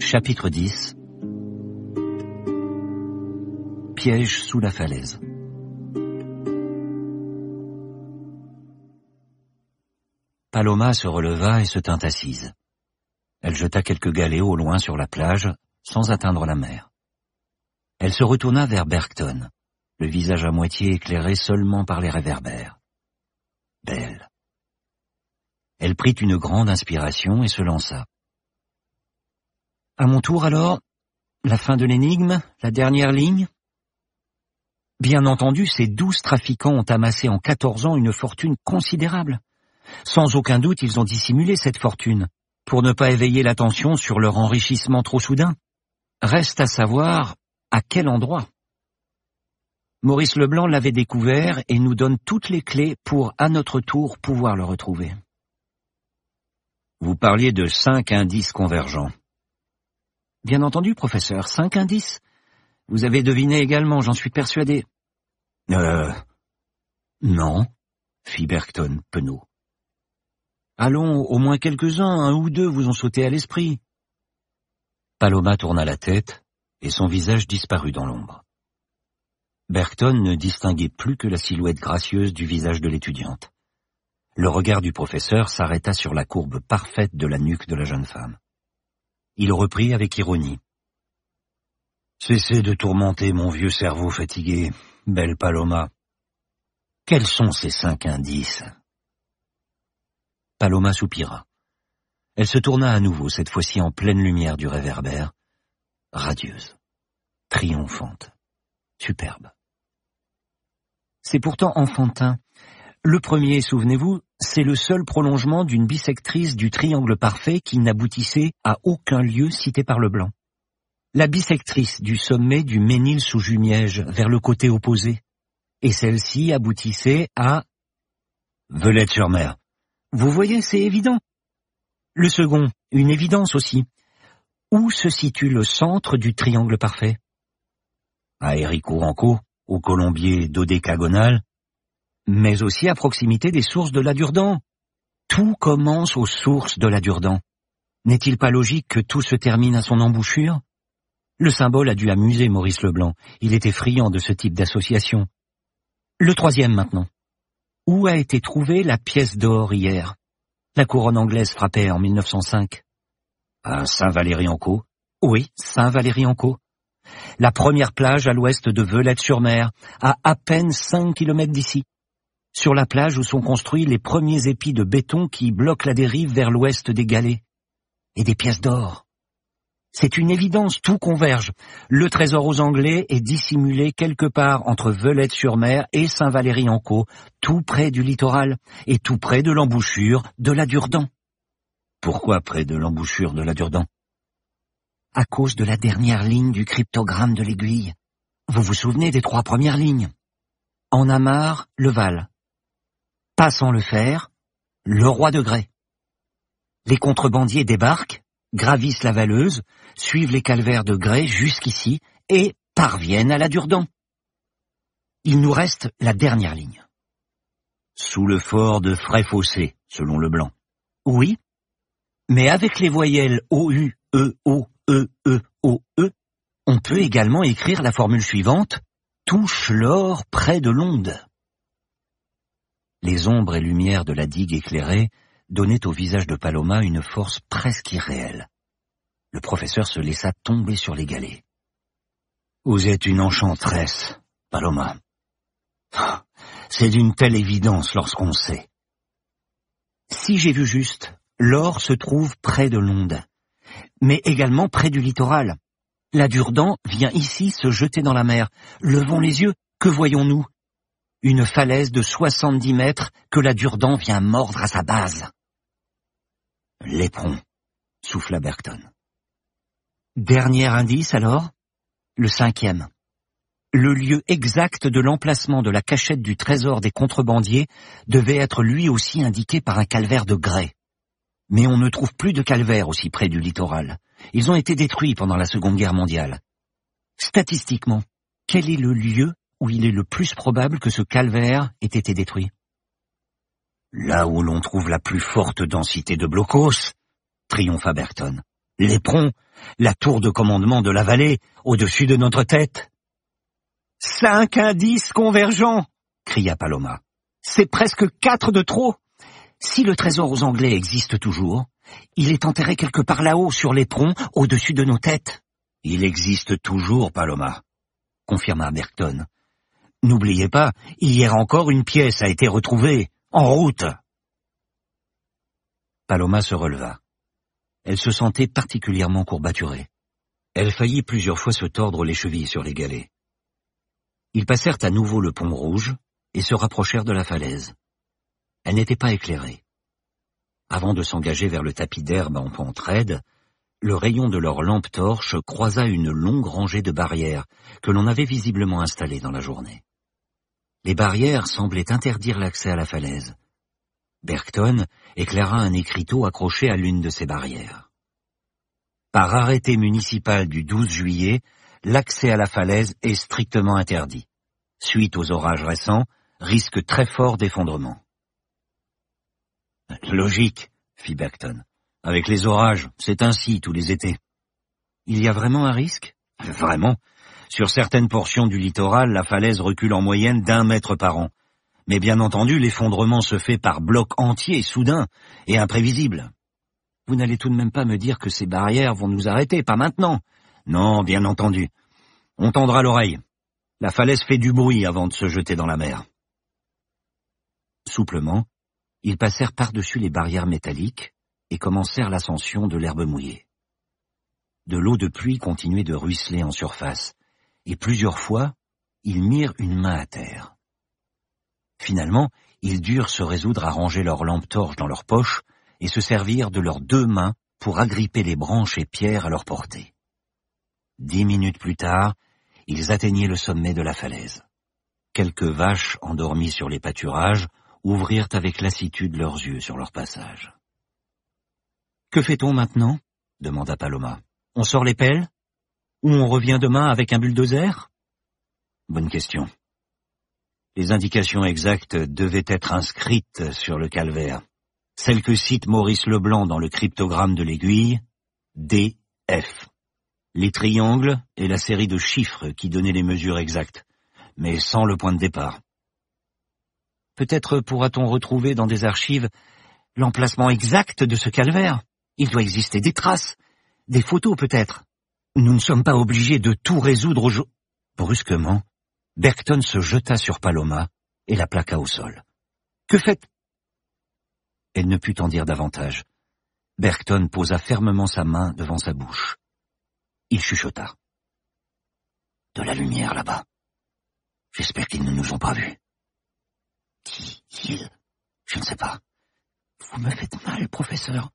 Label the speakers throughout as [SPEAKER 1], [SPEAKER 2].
[SPEAKER 1] Chapitre 10. Piège sous la falaise. Paloma se releva et se tint assise. Elle jeta quelques galets au loin sur la plage, sans atteindre la mer. Elle se retourna vers Bergton, le visage à moitié éclairé seulement par les réverbères. Belle. Elle prit une grande inspiration et se lança. À mon tour alors, la fin de l'énigme, la dernière ligne. Bien entendu, ces 12 trafiquants ont amassé en 14 ans une fortune considérable. Sans aucun doute, ils ont dissimulé cette fortune, pour ne pas éveiller l'attention sur leur enrichissement trop soudain. Reste à savoir à quel endroit. Maurice Leblanc l'avait découvert et nous donne toutes les clés pour, à notre tour, pouvoir le retrouver. Vous parliez de 5 indices convergents. Bien entendu, professeur, 5 indices. Vous avez deviné également, j'en suis persuadé. Non, fit Bergton, penaud. Allons, au moins quelques-uns, un ou deux vous ont sauté à l'esprit. Paloma tourna la tête, et son visage disparut dans l'ombre. Bergton ne distinguait plus que la silhouette gracieuse du visage de l'étudiante. Le regard du professeur s'arrêta sur la courbe parfaite de la nuque de la jeune femme. Il reprit avec ironie. « Cessez de tourmenter mon vieux cerveau fatigué, belle Paloma. Quels sont ces 5 indices ?» Paloma soupira. Elle se tourna à nouveau, cette fois-ci en pleine lumière du réverbère, radieuse, triomphante, superbe. C'est pourtant enfantin. Le premier, souvenez-vous, c'est le seul prolongement d'une bissectrice du triangle parfait qui n'aboutissait à aucun lieu cité par Leblanc. La bissectrice du sommet du Ménil-sous-Jumièges vers le côté opposé, et celle-ci aboutissait à Velette-sur-Mer. Vous voyez, c'est évident. Le second, une évidence aussi. Où se situe le centre du triangle parfait? À Héricourt-en-Caux, au colombier dodécagonal, mais aussi à proximité des sources de l'Adurdan. Tout commence aux sources de l'Adurdan. N'est-il pas logique que tout se termine à son embouchure? Le symbole a dû amuser Maurice Leblanc. Il était friand de ce type d'association. Le troisième maintenant. Où a été trouvée la pièce d'or hier? La couronne anglaise frappait en 1905. À Saint-Valery-en-Caux? Oui, Saint-Valery-en-Caux. La première plage à l'ouest de Velette-sur-Mer, à peine 5 kilomètres d'ici. Sur la plage où sont construits les premiers épis de béton qui bloquent la dérive vers l'ouest des galets. Et des pièces d'or. C'est une évidence, tout converge. Le trésor aux Anglais est dissimulé quelque part entre Velette-sur-Mer et Saint-Valery-en-Caux, tout près du littoral, et tout près de l'embouchure de l'Adurdan. Pourquoi près de l'embouchure de l'Adurdan? À cause de la dernière ligne du cryptogramme de l'aiguille. Vous vous souvenez des 3 premières lignes? En amarre, le Val. Passant le fer, le Roi de Grès. Les contrebandiers débarquent, gravissent la Valeuse, suivent les calvaires de Grès jusqu'ici et parviennent à l'Adurdan. Il nous reste la dernière ligne. Sous le fort de Frais-Fossé, selon Leblanc. Oui, mais avec les voyelles OU, EO, EE, on peut également écrire la formule suivante: touche l'or près de l'onde. Les ombres et lumières de la digue éclairée donnaient au visage de Paloma une force presque irréelle. Le professeur se laissa tomber sur les galets. Vous êtes une enchanteresse, Paloma. C'est d'une telle évidence lorsqu'on sait. Si j'ai vu juste, l'or se trouve près de l'onde, mais également près du littoral. L'Adurdan vient ici se jeter dans la mer. Levons les yeux, que voyons-nous? Une falaise de 70 mètres que l'Adurdan vient mordre à sa base. L'éperon, souffla Bergton. Dernier indice alors? Le 5e. Le lieu exact de l'emplacement de la cachette du trésor des contrebandiers devait être lui aussi indiqué par un calvaire de grès. Mais on ne trouve plus de calvaires aussi près du littoral. Ils ont été détruits pendant la Seconde Guerre mondiale. Statistiquement, quel est le lieu où il est le plus probable que ce calvaire ait été détruit? Là où l'on trouve la plus forte densité de blocos, triompha Bergton. L'éperon, la tour de commandement de la vallée, au-dessus de notre tête. 5 indices convergents, cria Paloma. C'est presque 4 de trop. Si le trésor aux Anglais existe toujours, il est enterré quelque part là-haut sur l'éperon, au-dessus de nos têtes. Il existe toujours, Paloma, confirma Bergton. N'oubliez pas, hier encore une pièce a été retrouvée, en route. Paloma se releva. Elle se sentait particulièrement courbaturée. Elle faillit plusieurs fois se tordre les chevilles sur les galets. Ils passèrent à nouveau le pont rouge et se rapprochèrent de la falaise. Elle n'était pas éclairée. Avant de s'engager vers le tapis d'herbe en pente raide, le rayon de leur lampe torche croisa une longue rangée de barrières que l'on avait visiblement installées dans la journée. Les barrières semblaient interdire l'accès à la falaise. Bergton éclaira un écriteau accroché à l'une de ces barrières. Par arrêté municipal du 12 juillet, l'accès à la falaise est strictement interdit. Suite aux orages récents, risque très fort d'effondrement. Logique, fit Bergton. Avec les orages, c'est ainsi tous les étés. Il y a vraiment un risque? Vraiment. Sur certaines portions du littoral, la falaise recule en moyenne d'1 mètre par an. Mais bien entendu, l'effondrement se fait par bloc entier, soudain et imprévisible. Vous n'allez tout de même pas me dire que ces barrières vont nous arrêter, pas maintenant? Non, bien entendu. On tendra l'oreille. La falaise fait du bruit avant de se jeter dans la mer. Souplement, ils passèrent par-dessus les barrières métalliques et commencèrent l'ascension de l'herbe mouillée. De l'eau de pluie continuait de ruisseler en surface, et plusieurs fois, ils mirent une main à terre. Finalement, ils durent se résoudre à ranger leurs lampes torches dans leurs poches et se servir de leurs 2 mains pour agripper les branches et pierres à leur portée. 10 minutes plus tard, ils atteignaient le sommet de la falaise. Quelques vaches endormies sur les pâturages ouvrirent avec lassitude leurs yeux sur leur passage. « Que fait-on maintenant » demanda Paloma. « On sort les pelles? Ou on revient demain avec un bulldozer ?» Bonne question. Les indications exactes devaient être inscrites sur le calvaire. Celle que cite Maurice Leblanc dans le cryptogramme de l'aiguille, DF. Les triangles et la série de chiffres qui donnaient les mesures exactes, mais sans le point de départ. Peut-être pourra-t-on retrouver dans des archives l'emplacement exact de ce calvaire. Il doit exister des traces, des photos peut-être. Nous ne sommes pas obligés de tout résoudre aujourd'hui. Brusquement, Bergton se jeta sur Paloma et la plaqua au sol. « Que faites » Elle ne put en dire davantage. Bergton posa fermement sa main devant sa bouche. Il chuchota. « De la lumière là-bas. J'espère qu'ils ne nous ont pas vus. » Qui ils? Je ne sais pas. Vous me faites mal, professeur.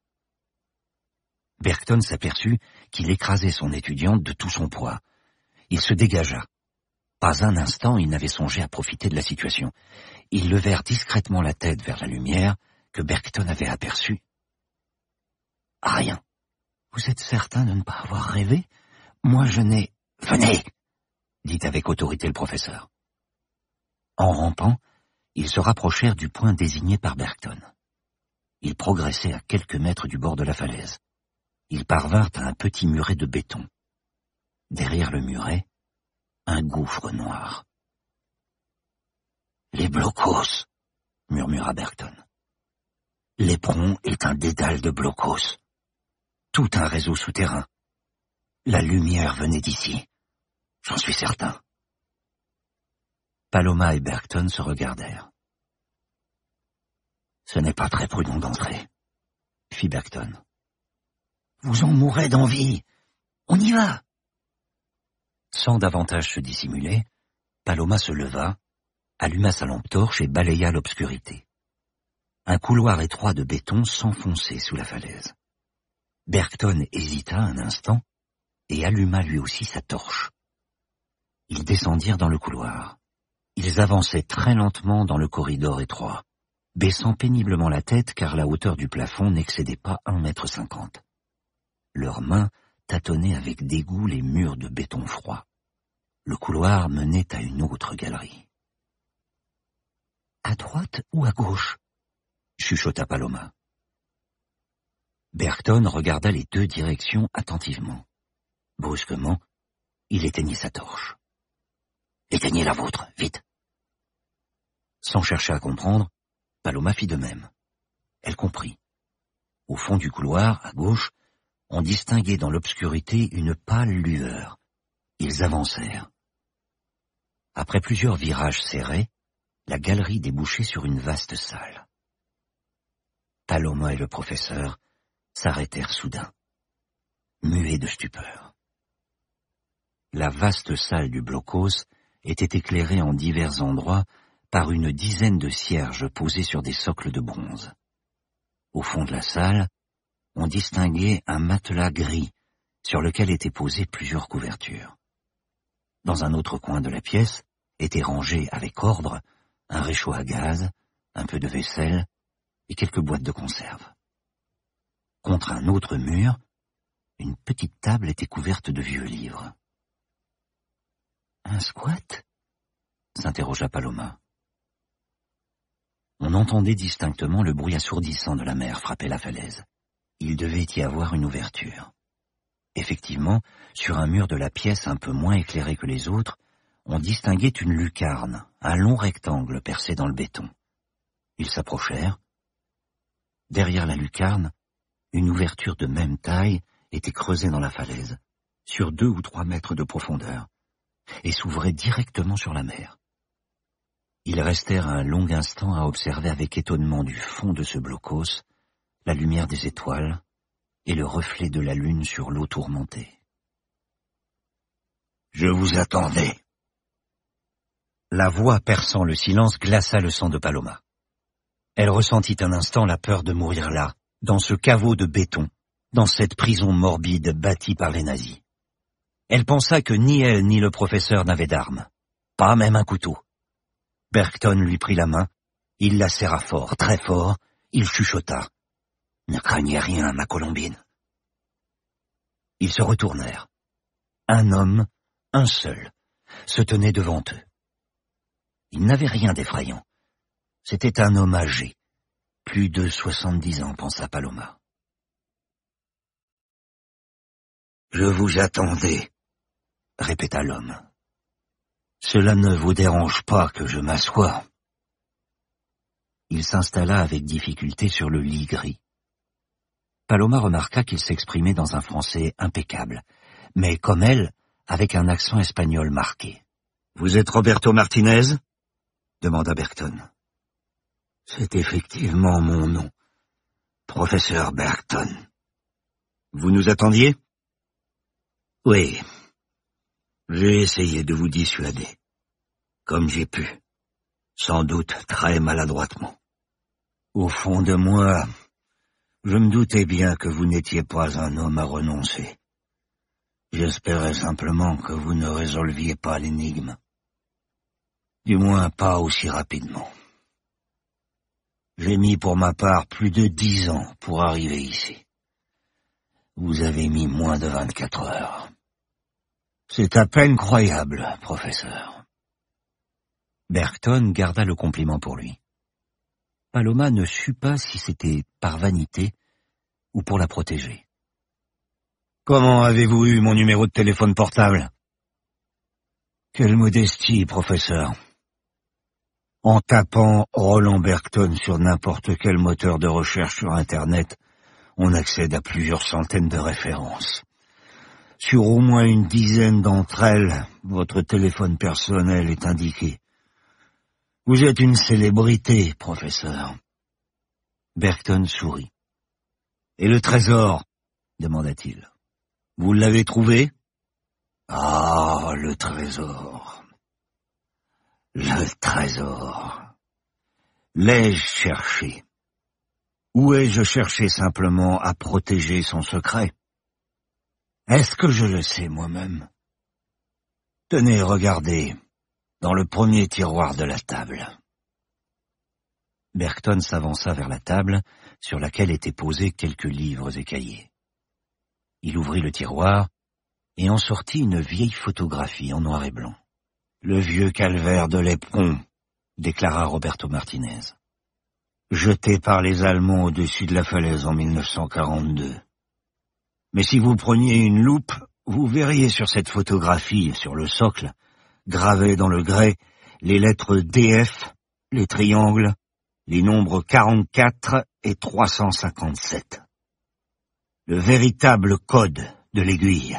[SPEAKER 1] Bergton s'aperçut qu'il écrasait son étudiante de tout son poids. Il se dégagea. Pas un instant il n'avait songé à profiter de la situation. Ils levèrent discrètement la tête vers la lumière que Bergton avait aperçue. Rien. Vous êtes certain de ne pas avoir rêvé? Moi je n'ai... Venez, dit avec autorité le professeur. En rampant, ils se rapprochèrent du point désigné par Bergton. Ils progressaient à quelques mètres du bord de la falaise. Ils parvinrent à un petit muret de béton. Derrière le muret, un gouffre noir. « Les blocos !» murmura Bergton. L'éperon est un dédale de blocos. Tout un réseau souterrain. La lumière venait d'ici. J'en suis certain. Paloma et Bergton se regardèrent. « Ce n'est pas très prudent d'entrer, » fit Bergton. « Vous en mourrez d'envie. On y va !» Sans davantage se dissimuler, Paloma se leva, alluma sa lampe torche et balaya l'obscurité. Un couloir étroit de béton s'enfonçait sous la falaise. Bergton hésita un instant et alluma lui aussi sa torche. Ils descendirent dans le couloir. Ils avançaient très lentement dans le corridor étroit, baissant péniblement la tête car la hauteur du plafond n'excédait pas 1,50 m. Leurs mains tâtonnaient avec dégoût les murs de béton froid. Le couloir menait à une autre galerie. « À droite ou à gauche ?» chuchota Paloma. Bergton regarda les deux directions attentivement. Brusquement, il éteignit sa torche. « Éteignez la vôtre, vite !» Sans chercher à comprendre, Paloma fit de même. Elle comprit. Au fond du couloir, à gauche, on distinguait dans l'obscurité une pâle lueur. Ils avancèrent. Après plusieurs virages serrés, la galerie débouchait sur une vaste salle. Paloma et le professeur s'arrêtèrent soudain, muets de stupeur. La vaste salle du blockhaus était éclairée en divers endroits par une dizaine de cierges posés sur des socles de bronze. Au fond de la salle, on distinguait un matelas gris sur lequel étaient posées plusieurs couvertures. Dans un autre coin de la pièce étaient rangés avec ordre un réchaud à gaz, un peu de vaisselle et quelques boîtes de conserve. Contre un autre mur, une petite table était couverte de vieux livres. « Un squat ?» s'interrogea Paloma. On entendait distinctement le bruit assourdissant de la mer frapper la falaise. Il devait y avoir une ouverture. Effectivement, sur un mur de la pièce un peu moins éclairé que les autres, on distinguait une lucarne, un long rectangle percé dans le béton. Ils s'approchèrent. Derrière la lucarne, une ouverture de même taille était creusée dans la falaise, sur 2 ou 3 mètres de profondeur, et s'ouvrait directement sur la mer. Ils restèrent un long instant à observer avec étonnement du fond de ce blockhaus la lumière des étoiles et le reflet de la lune sur l'eau tourmentée. « Je vous attendais. » La voix perçant le silence glaça le sang de Paloma. Elle ressentit un instant la peur de mourir là, dans ce caveau de béton, dans cette prison morbide bâtie par les nazis. Elle pensa que ni elle ni le professeur n'avaient d'armes, pas même un couteau. Bergton lui prit la main, il la serra fort, très fort, il chuchota. « Ne craignez rien, ma Colombine. » Ils se retournèrent. Un homme, un seul, se tenait devant eux. Il n'avait rien d'effrayant. C'était un homme âgé, plus de 70 ans, pensa Paloma. « Je vous attendais, » répéta l'homme. « Cela ne vous dérange pas que je m'assoie ?» Il s'installa avec difficulté sur le lit gris. Paloma remarqua qu'il s'exprimait dans un français impeccable, mais comme elle, avec un accent espagnol marqué. « Vous êtes Roberto Martinez ?» demanda Bergton. « C'est effectivement mon nom, professeur Bergton. »« Vous nous attendiez ?»« Oui. J'ai essayé de vous dissuader, comme j'ai pu, sans doute très maladroitement. Au fond de moi, je me doutais bien que vous n'étiez pas un homme à renoncer. J'espérais simplement que vous ne résolviez pas l'énigme. Du moins pas aussi rapidement. J'ai mis pour ma part plus de 10 ans pour arriver ici. Vous avez mis moins de 24 heures. C'est à peine croyable, professeur. Bergton garda le compliment pour lui. Paloma ne sut pas si c'était par vanité ou pour la protéger. « Comment avez-vous eu mon numéro de téléphone portable ?»« Quelle modestie, professeur. En tapant Roland Bergton sur n'importe quel moteur de recherche sur Internet, on accède à plusieurs centaines de références. Sur au moins une dizaine d'entre elles, votre téléphone personnel est indiqué. Vous êtes une célébrité, professeur. » Bergton sourit. « Et le trésor ?» demanda-t-il. « Vous l'avez trouvé ?»« Ah, le trésor. Le trésor. L'ai-je cherché? Ou ai-je cherché simplement à protéger son secret? Est-ce que je le sais moi-même? Tenez, regardez, dans le premier tiroir de la table. » Bergton s'avança vers la table, sur laquelle étaient posés quelques livres et cahiers. Il ouvrit le tiroir et en sortit une vieille photographie en noir et blanc. « Le vieux calvaire de l'éperon », déclara Roberto Martinez.
[SPEAKER 2] jeté par les Allemands au-dessus de la falaise en 1942. Mais si vous preniez une loupe, vous verriez sur cette photographie, sur le socle, gravées dans le grès, les lettres DF, les triangles, les nombres 44 et 357. Le véritable code de l'aiguille.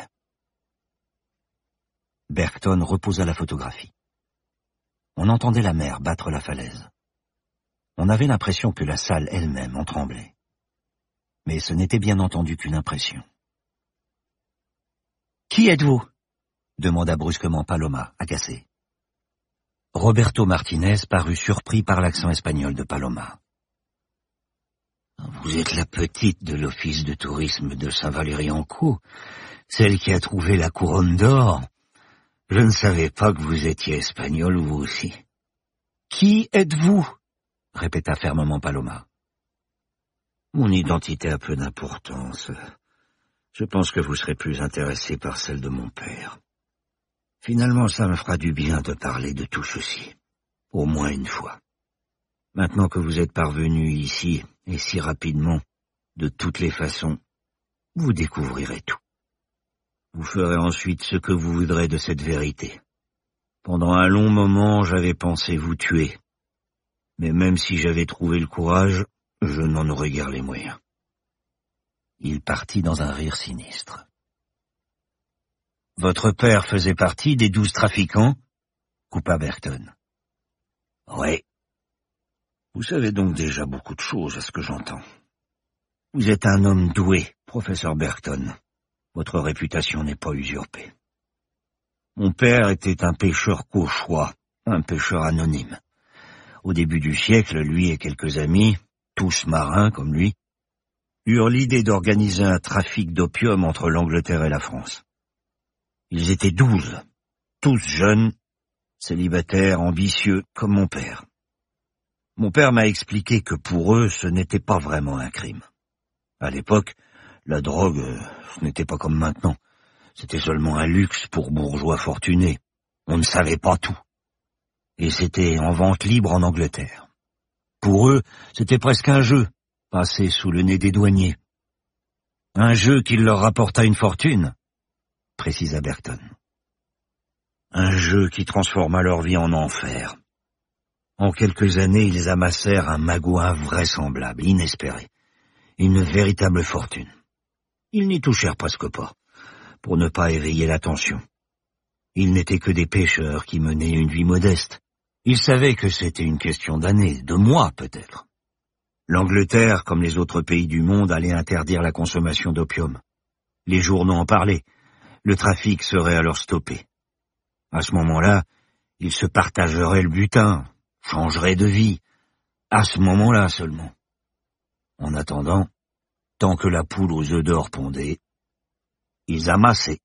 [SPEAKER 2] Bergton reposa la photographie. On entendait la mer battre la falaise. On avait l'impression que la salle elle-même en tremblait. Mais ce n'était bien entendu qu'une impression. « Qui êtes-vous » demanda brusquement Paloma, agacé. Roberto Martinez parut surpris par l'accent espagnol de Paloma. « Vous êtes la petite de l'office de tourisme de Saint-Valery-en-Caux, celle qui a trouvé la couronne d'or. Je ne savais pas que vous étiez espagnol, vous aussi. »« Qui êtes-vous » répéta fermement Paloma. « Mon identité a peu d'importance. Je pense que vous serez plus intéressé par celle de mon père. Finalement, ça me fera du bien de parler de tout ceci, au moins une fois. Maintenant que vous êtes parvenu ici, et si rapidement, de toutes les façons, vous découvrirez tout. Vous ferez ensuite ce que vous voudrez de cette vérité. Pendant un long moment, j'avais pensé vous tuer. Mais même si j'avais trouvé le courage, je n'en aurais guère les moyens. » Il partit dans un rire sinistre. « Votre père faisait partie des 12 trafiquants » coupa Bergton. « Oui. Vous savez donc déjà beaucoup de choses à ce que j'entends. Vous êtes un homme doué, professeur Bergton. Votre réputation n'est pas usurpée. Mon père était un pêcheur cauchois, un pêcheur anonyme. Au début du siècle, lui et quelques amis, tous marins comme lui, eurent l'idée d'organiser un trafic d'opium entre l'Angleterre et la France. Ils étaient 12, tous jeunes, célibataires, ambitieux, comme mon père. Mon père m'a expliqué que pour eux, ce n'était pas vraiment un crime. À l'époque, la drogue, ce n'était pas comme maintenant. C'était seulement un luxe pour bourgeois fortunés. On ne savait pas tout. Et c'était en vente libre en Angleterre. Pour eux, c'était presque un jeu, passé sous le nez des douaniers. Un jeu qui leur rapporta une fortune, précisa Bergton. Un jeu qui transforma leur vie en enfer. En quelques années, ils amassèrent un magot invraisemblable, inespéré. Une véritable fortune. Ils n'y touchèrent presque pas, pour ne pas éveiller l'attention. Ils n'étaient que des pêcheurs qui menaient une vie modeste. Ils savaient que c'était une question d'années, de mois peut-être. L'Angleterre, comme les autres pays du monde, allait interdire la consommation d'opium. Les journaux en parlaient. Le trafic serait alors stoppé. À ce moment-là, ils se partageraient le butin, changeraient de vie. À ce moment-là seulement. En attendant, tant que la poule aux œufs d'or pondait, ils amassaient.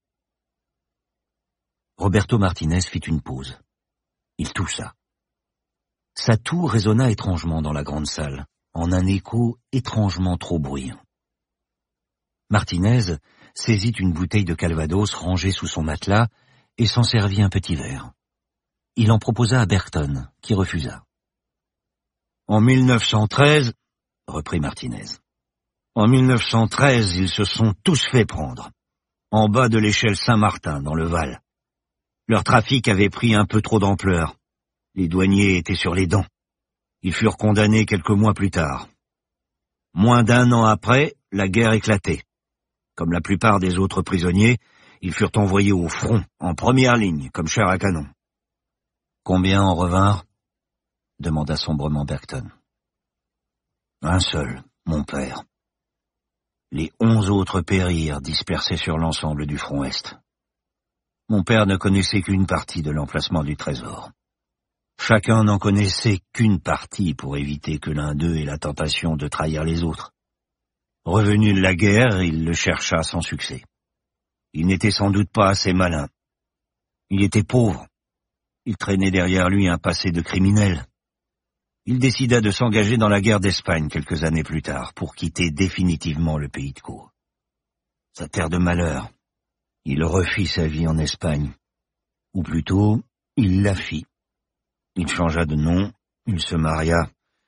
[SPEAKER 2] Roberto Martinez fit une pause. Il toussa. Sa toux résonna étrangement dans la grande salle, en un écho étrangement trop bruyant. Martinez saisit une bouteille de Calvados rangée sous son matelas et s'en servit un petit verre. Il en proposa à Bergton, qui refusa. « En 1913, reprit Martinez, en 1913, ils se sont tous fait prendre, en bas de l'échelle Saint-Martin, dans le Val. Leur trafic avait pris un peu trop d'ampleur. Les douaniers étaient sur les dents. Ils furent condamnés quelques mois plus tard. Moins d'1 an après, la guerre éclatait. Comme la plupart des autres prisonniers, ils furent envoyés au front, en première ligne, comme chair à canon. Combien en revinrent ? Demanda sombrement Bergton. Un seul, mon père. Les 11 autres périrent, dispersés sur l'ensemble du front Est. Mon père ne connaissait qu'une partie de l'emplacement du trésor. Chacun n'en connaissait qu'une partie pour éviter que l'un d'eux ait la tentation de trahir les autres. Revenu de la guerre, il le chercha sans succès. Il n'était sans doute pas assez malin. Il était pauvre. Il traînait derrière lui un passé de criminel. Il décida de s'engager dans la guerre d'Espagne quelques années plus tard pour quitter définitivement le pays de Caux. Sa terre de malheur. Il refit sa vie en Espagne. Ou plutôt, il la fit. Il changea de nom, il se maria.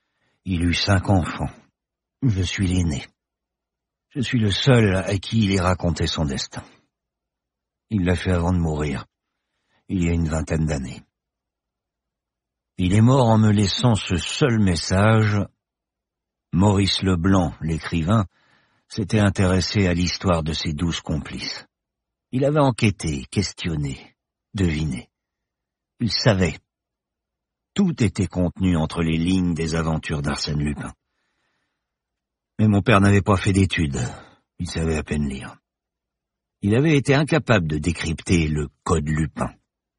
[SPEAKER 2] Il eut 5 enfants. Je suis l'aîné. Je suis le seul à qui il ait raconté son destin. Il l'a fait avant de mourir, il y a une 20aine d'années. Il est mort en me laissant ce seul message. Maurice Leblanc, l'écrivain, s'était intéressé à l'histoire de ses 12 complices. Il avait enquêté, questionné, deviné. Il savait. Tout était contenu entre les lignes des aventures d'Arsène Lupin. Mais mon père n'avait pas fait d'études, il savait à peine lire. Il avait été incapable de décrypter le code Lupin.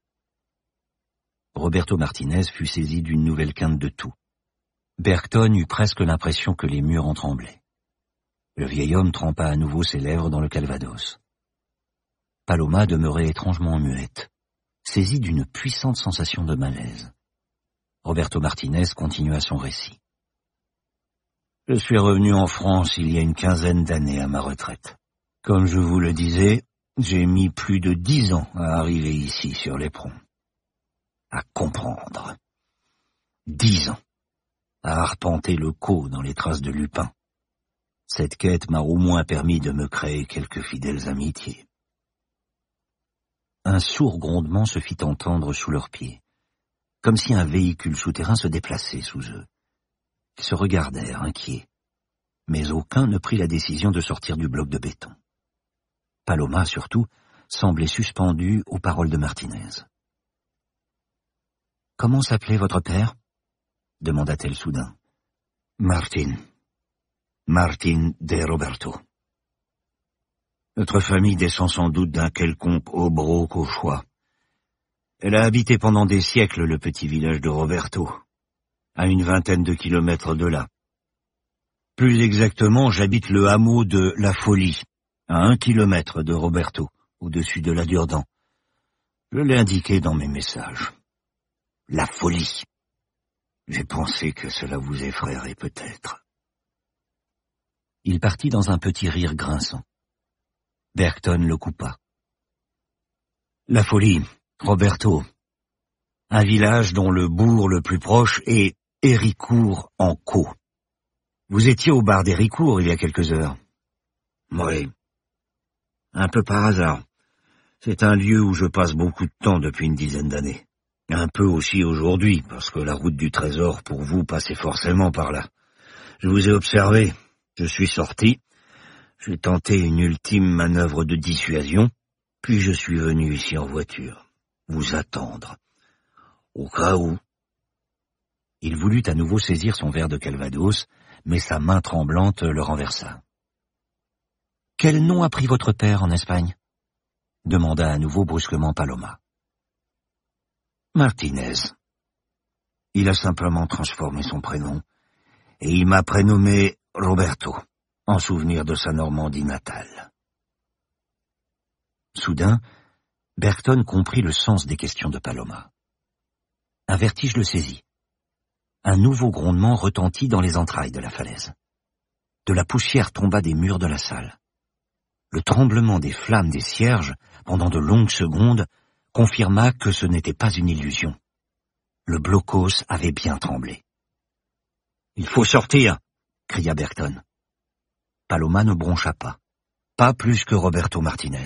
[SPEAKER 2] Roberto Martinez fut saisi d'une nouvelle quinte de toux. Bergton eut presque l'impression que les murs en tremblaient. Le vieil homme trempa à nouveau ses lèvres dans le calvados. Paloma demeurait étrangement muette, saisie d'une puissante sensation de malaise. Roberto Martinez continua son récit. Je suis revenu en France il y a une 15aine d'années à ma retraite. Comme je vous le disais, j'ai mis plus de 10 ans à arriver ici sur l'éperon. À comprendre. 10 ans. À arpenter le Caux dans les traces de Lupin. Cette quête m'a au moins permis de me créer quelques fidèles amitiés. Un sourd grondement se fit entendre sous leurs pieds, comme si un véhicule souterrain se déplaçait sous eux. Ils se regardèrent, inquiets, mais aucun ne prit la décision de sortir du bloc de béton. Paloma, surtout, semblait suspendue aux paroles de Martinez. « Comment s'appelait votre père » demanda-t-elle soudain. « Martin de Roberto. Notre famille descend sans doute d'un quelconque obro cauchois. Elle a habité pendant des siècles le petit village de Roberto, à une 20aine de kilomètres de là. Plus exactement, j'habite le hameau de La Folie, à 1 kilomètre de Roberto, au-dessus de la Durdan. Je l'ai indiqué dans mes messages. La Folie. J'ai pensé que cela vous effraierait peut-être. » Il partit dans un petit rire grinçant. Bergton le coupa. « La Folie, Roberto. Un village dont le bourg le plus proche est Héricourt en Caux. Vous étiez au bar d'Héricourt il y a quelques heures. » »« Oui. Un peu par hasard. C'est un lieu où je passe beaucoup de temps depuis une 10aine d'années. Un peu aussi aujourd'hui, parce que la route du trésor pour vous passait forcément par là. Je vous ai observé. Je suis sorti. J'ai tenté une ultime manœuvre de dissuasion, puis je suis venu ici en voiture. Vous attendre. Au cas où. » Il voulut à nouveau saisir son verre de calvados, mais sa main tremblante le renversa. « Quel nom a pris votre père en Espagne » demanda à nouveau brusquement Paloma. « Martinez. Il a simplement transformé son prénom, et il m'a prénommé Roberto, en souvenir de sa Normandie natale. » Soudain, Bergton comprit le sens des questions de Paloma. Un vertige le saisit. Un nouveau grondement retentit dans les entrailles de la falaise. De la poussière tomba des murs de la salle. Le tremblement des flammes des cierges, pendant de longues secondes, confirma que ce n'était pas une illusion. Le blocos avait bien tremblé. « Il faut sortir !» cria Bergton. Paloma ne broncha pas plus que Roberto Martinez.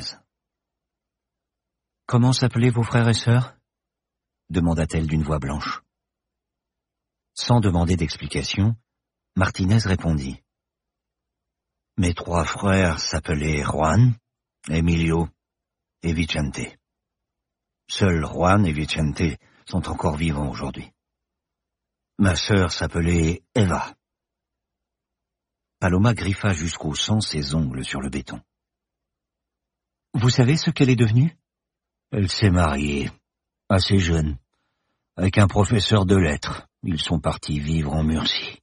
[SPEAKER 2] « Comment s'appelaient vos frères et sœurs » demanda-t-elle d'une voix blanche. Sans demander d'explication, Martinez répondit. « Mes 3 frères s'appelaient Juan, Emilio et Vicente. Seuls Juan et Vicente sont encore vivants aujourd'hui. Ma sœur s'appelait Eva. » Paloma griffa jusqu'au sang ses ongles sur le béton. « Vous savez ce qu'elle est devenue » ? Elle s'est mariée, assez jeune, avec un professeur de lettres. Ils sont partis vivre en Murcie.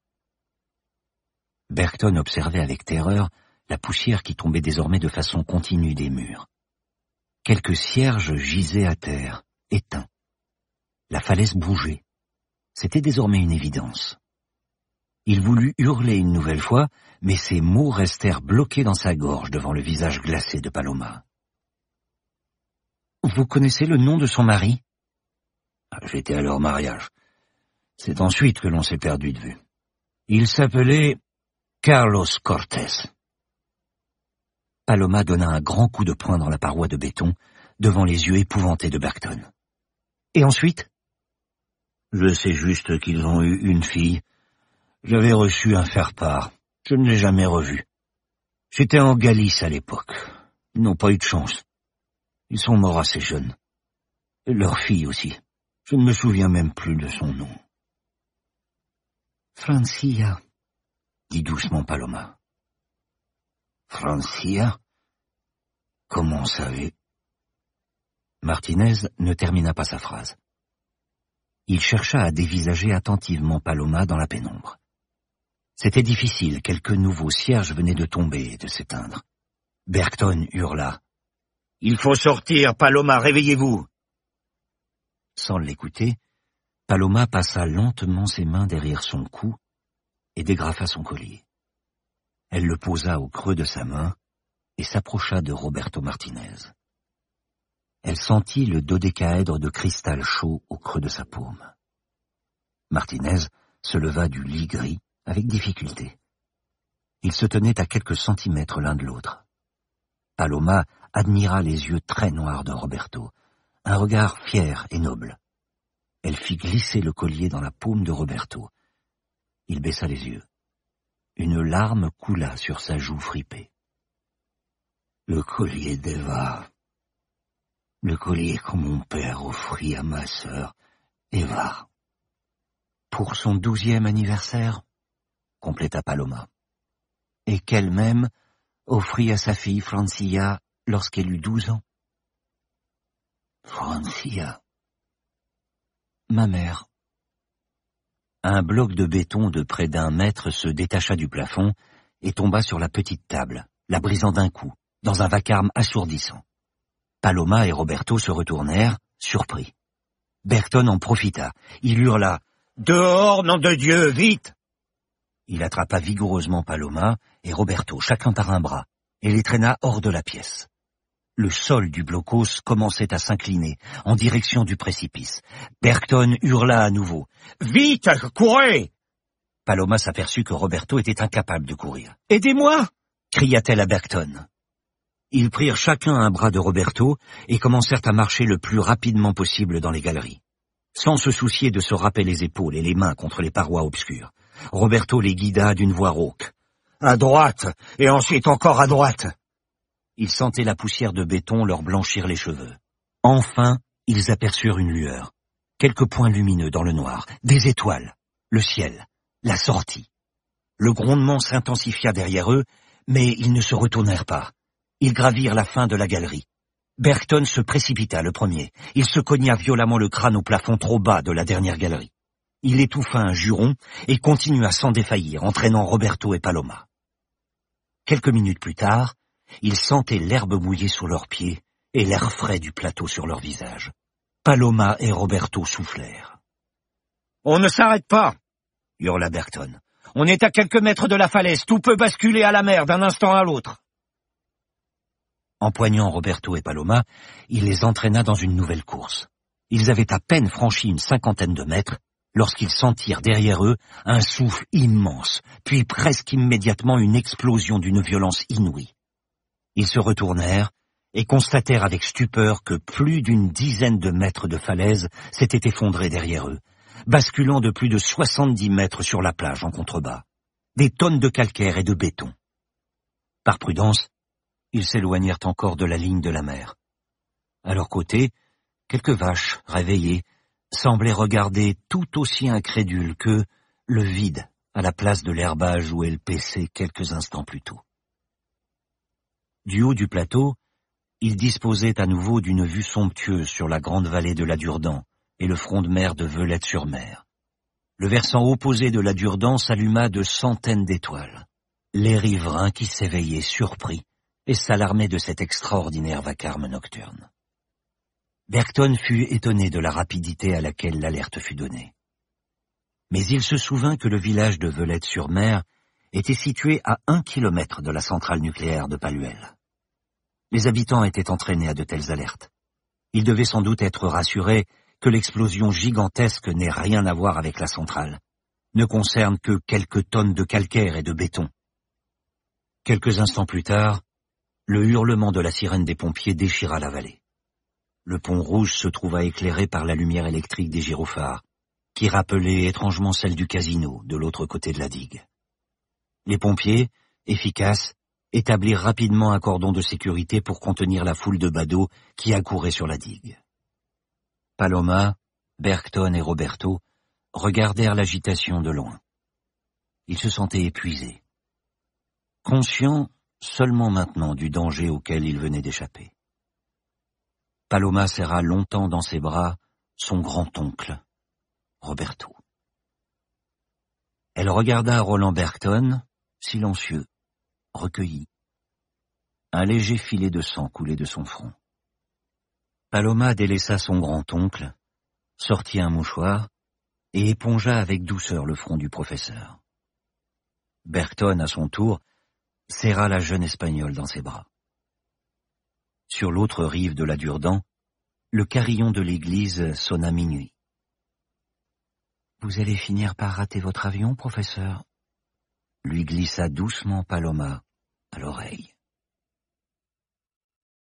[SPEAKER 2] Bergton observait avec terreur la poussière qui tombait désormais de façon continue des murs. Quelques cierges gisaient à terre, éteints. La falaise bougeait. C'était désormais une évidence. Il voulut hurler une nouvelle fois, mais ses mots restèrent bloqués dans sa gorge devant le visage glacé de Paloma. « Vous connaissez le nom de son mari ?» ?»« J'étais à leur mariage. C'est ensuite que l'on s'est perdu de vue. Il s'appelait Carlos Cortés.
[SPEAKER 1] Paloma donna un grand coup de poing dans la paroi de béton, devant les yeux épouvantés de Bergton. Et ensuite?
[SPEAKER 2] Je sais juste qu'ils ont eu une fille. J'avais reçu un faire-part. Je ne l'ai jamais revu. J'étais en Galice à l'époque. Ils n'ont pas eu de chance. Ils sont morts assez jeunes. Et leur fille aussi. Je ne me souviens même plus de son nom.
[SPEAKER 1] Francia, dit doucement Paloma.
[SPEAKER 2] Francia? Comment on savait?
[SPEAKER 1] Martinez ne termina pas sa phrase. Il chercha à dévisager attentivement Paloma dans la pénombre. C'était difficile, quelques nouveaux cierges venaient de tomber et de s'éteindre. Bergton hurla.
[SPEAKER 2] « Il faut sortir, Paloma, réveillez-vous !»
[SPEAKER 1] Sans l'écouter, Paloma passa lentement ses mains derrière son cou et dégrafa son collier. Elle le posa au creux de sa main et s'approcha de Roberto Martinez. Elle sentit le dodécaèdre de cristal chaud au creux de sa paume. Martinez se leva du lit gris avec difficulté. Ils se tenaient à quelques centimètres l'un de l'autre. Paloma admira les yeux très noirs de Roberto, un regard fier et noble. Elle fit glisser le collier dans la paume de Roberto. Il baissa les yeux. Une larme coula sur sa joue fripée.
[SPEAKER 2] Le collier d'Eva. Le collier que mon père offrit à ma sœur, Eva.
[SPEAKER 1] Pour son 12e anniversaire, compléta Paloma. Et qu'elle-même offrit à sa fille Francia lorsqu'elle eut 12 ans.
[SPEAKER 2] Francia.
[SPEAKER 1] Ma mère. Un bloc de béton de près d'1 mètre se détacha du plafond et tomba sur la petite table, la brisant d'un coup, dans un vacarme assourdissant. Paloma et Roberto se retournèrent, surpris. Bergton en profita. Il hurla «
[SPEAKER 2] Dehors, nom de Dieu, vite !»
[SPEAKER 1] Il attrapa vigoureusement Paloma et Roberto, chacun par un bras, et les traîna hors de la pièce. Le sol du blocos commençait à s'incliner en direction du précipice. Bergton hurla à nouveau. «
[SPEAKER 2] Vite, courez !»
[SPEAKER 1] Paloma s'aperçut que Roberto était incapable de courir. « Aidez-moi !» cria-t-elle à Bergton. Ils prirent chacun un bras de Roberto et commencèrent à marcher le plus rapidement possible dans les galeries. Sans se soucier de se râper les épaules et les mains contre les parois obscures, Roberto les guida d'une voix rauque.
[SPEAKER 2] « À droite, et ensuite encore à droite !»
[SPEAKER 1] Ils sentaient la poussière de béton leur blanchir les cheveux. Enfin, ils aperçurent une lueur. Quelques points lumineux dans le noir, des étoiles, le ciel, la sortie. Le grondement s'intensifia derrière eux, mais ils ne se retournèrent pas. Ils gravirent la fin de la galerie. Bergton se précipita le premier. Il se cogna violemment le crâne au plafond trop bas de la dernière galerie. Il étouffa un juron et continua sans défaillir, entraînant Roberto et Paloma. Quelques minutes plus tard, ils sentaient l'herbe mouillée sous leurs pieds et l'air frais du plateau sur leur visage. Paloma et Roberto soufflèrent.
[SPEAKER 2] « On ne s'arrête pas !»
[SPEAKER 1] hurla Bergton.
[SPEAKER 2] « On est à quelques mètres de la falaise, tout peut basculer à la mer d'un instant à l'autre. »
[SPEAKER 1] Empoignant Roberto et Paloma, il les entraîna dans une nouvelle course. Ils avaient à peine franchi une 50aine de mètres lorsqu'ils sentirent derrière eux un souffle immense, puis presque immédiatement une explosion d'une violence inouïe. Ils se retournèrent et constatèrent avec stupeur que plus d'une dizaine de mètres de falaise s'étaient effondrés derrière eux, basculant de plus de 70 mètres sur la plage en contrebas. Des tonnes de calcaire et de béton. Par prudence, ils s'éloignèrent encore de la ligne de la mer. À leur côté, quelques vaches, réveillées, semblaient regarder tout aussi incrédules que le vide à la place de l'herbage où elles paissaient quelques instants plus tôt. Du haut du plateau, ils disposaient à nouveau d'une vue somptueuse sur la grande vallée de l'Adurdan et le front de mer de Velette-sur-Mer. Le versant opposé de l'Adurdan s'alluma de centaines d'étoiles. Les riverains qui s'éveillaient surpris et s'alarmaient de cet extraordinaire vacarme nocturne. Bergton fut étonné de la rapidité à laquelle l'alerte fut donnée. Mais il se souvint que le village de Velette-sur-Mer était situé à 1 kilomètre de la centrale nucléaire de Paluel. Les habitants étaient entraînés à de telles alertes. Ils devaient sans doute être rassurés que l'explosion gigantesque n'ait rien à voir avec la centrale. ne concerne que quelques tonnes de calcaire et de béton. Quelques instants plus tard, le hurlement de la sirène des pompiers déchira la vallée. Le pont rouge se trouva éclairé par la lumière électrique des gyrophares, qui rappelait étrangement celle du casino de l'autre côté de la digue. Les pompiers, efficaces, établirent rapidement un cordon de sécurité pour contenir la foule de badauds qui accouraient sur la digue. Paloma, Bergton et Roberto regardèrent l'agitation de loin. Ils se sentaient épuisés, conscients seulement maintenant du danger auquel ils venaient d'échapper. Paloma serra longtemps dans ses bras son grand-oncle, Roberto. Elle regarda Roland Bergton, silencieux, recueilli. Un léger filet de sang coulait de son front. Paloma délaissa son grand-oncle, sortit un mouchoir et épongea avec douceur le front du professeur. Bergton, à son tour, serra la jeune Espagnole dans ses bras. Sur l'autre rive de la Durdan, le carillon de l'église sonna minuit. « Vous allez finir par rater votre avion, professeur ?» lui glissa doucement Paloma à l'oreille.